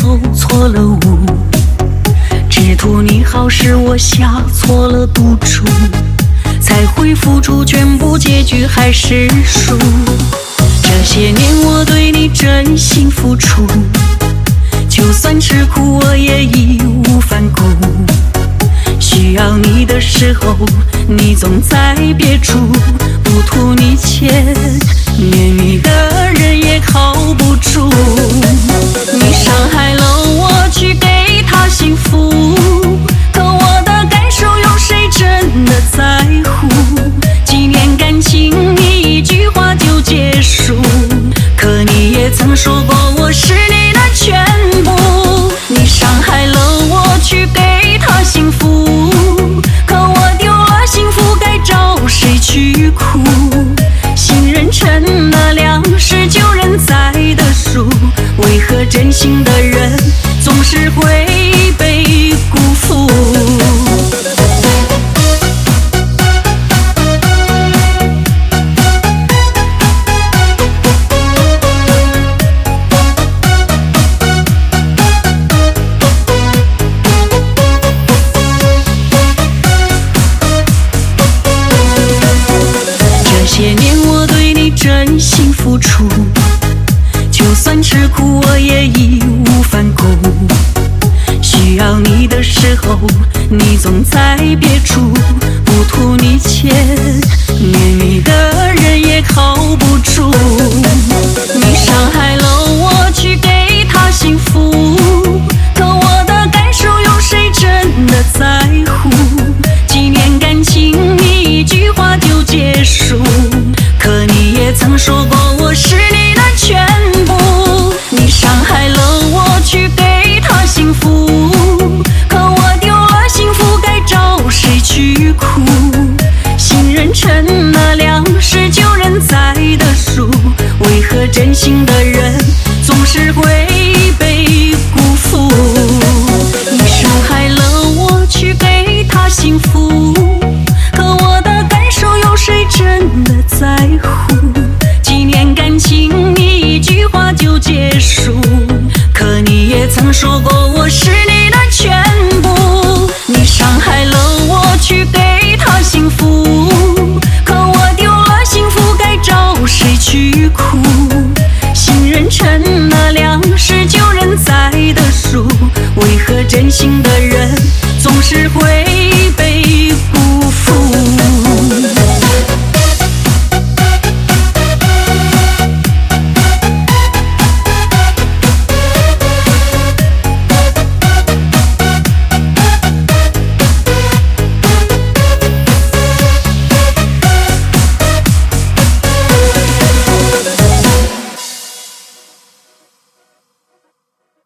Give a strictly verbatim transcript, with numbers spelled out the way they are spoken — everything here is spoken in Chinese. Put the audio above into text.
走错了路，只图你好是我下错了赌注，才会付出全部，结局还是输。这些年我对你真心付出，就算吃苦我也义无反顾。需要你的时候，你总在别处，不图你钱，连你的人也靠不住。你伤害了我，去给他幸福，可我的感受有谁真的在乎？几年感情，你一句话就结束，可你也曾说过我是你的全部。你伤害了我，去给他幸福，可我丢了幸福，该找谁去哭？信任成了粮食，救人栽的树，为何真心的人总是会被辜负？这些年我对你真心付出，就算吃苦我也义无反顾。需要你的时候，你总在别处，不图你钱，连你的人也靠不住。你伤害了我，去给他幸福，可我的感受有谁真的在乎？几年感情，你一句话就结束，可你也曾说过我是你的全部。你伤害了我，去给他幸福，可我丢了幸福，该找谁去哭？信任成了粮食，救人栽的树，为何真心的人总是会被辜负？你伤害了我，去给他幸福，可我的感受有谁真的在乎？几年感情，你一句话就结束，可你也曾说过我是你的全部。你伤害了我，去给他幸福，可我丢了幸福，该找谁去哭？信任成了粮食，救人栽的树，为何真心